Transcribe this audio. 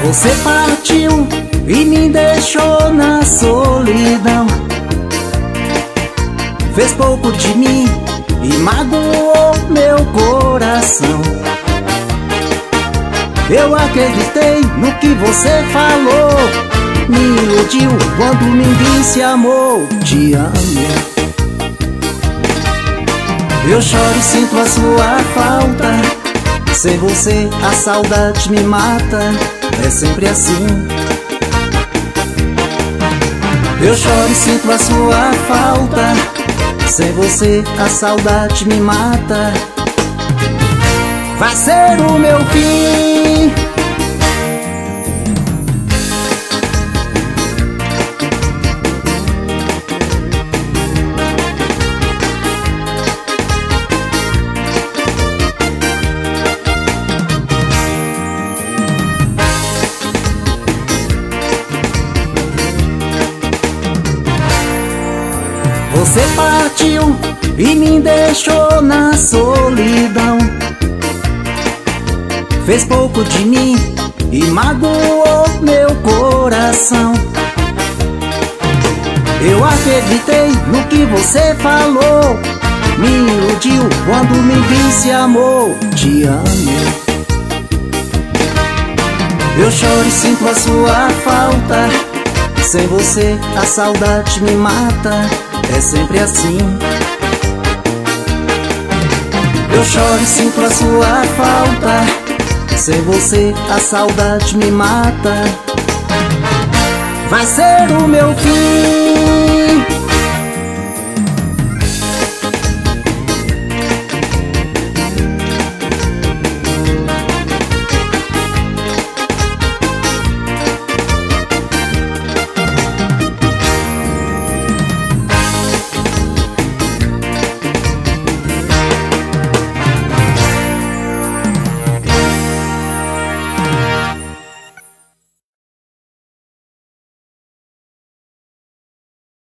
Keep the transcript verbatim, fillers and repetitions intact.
Você partiu e me deixou na solidão. Fez pouco de mim e magoou meu coração. Eu acreditei no que você falou, me iludiu quando me disse amor, te amo. Eu choro e sinto a sua falta, sem você a saudade me mata, é sempre assim. Eu choro e sinto a sua falta, sem você a saudade me mata, vai ser o meu fim. Você partiu e me deixou na solidão. Fez pouco de mim e magoou meu coração. Eu acreditei no que você falou, me iludiu quando me disse amor, te amo. Eu choro e sinto a sua falta, sem você a saudade me mata, é sempre assim. Eu choro e sinto a sua falta, sem você a saudade me mata, vai ser o meu fim.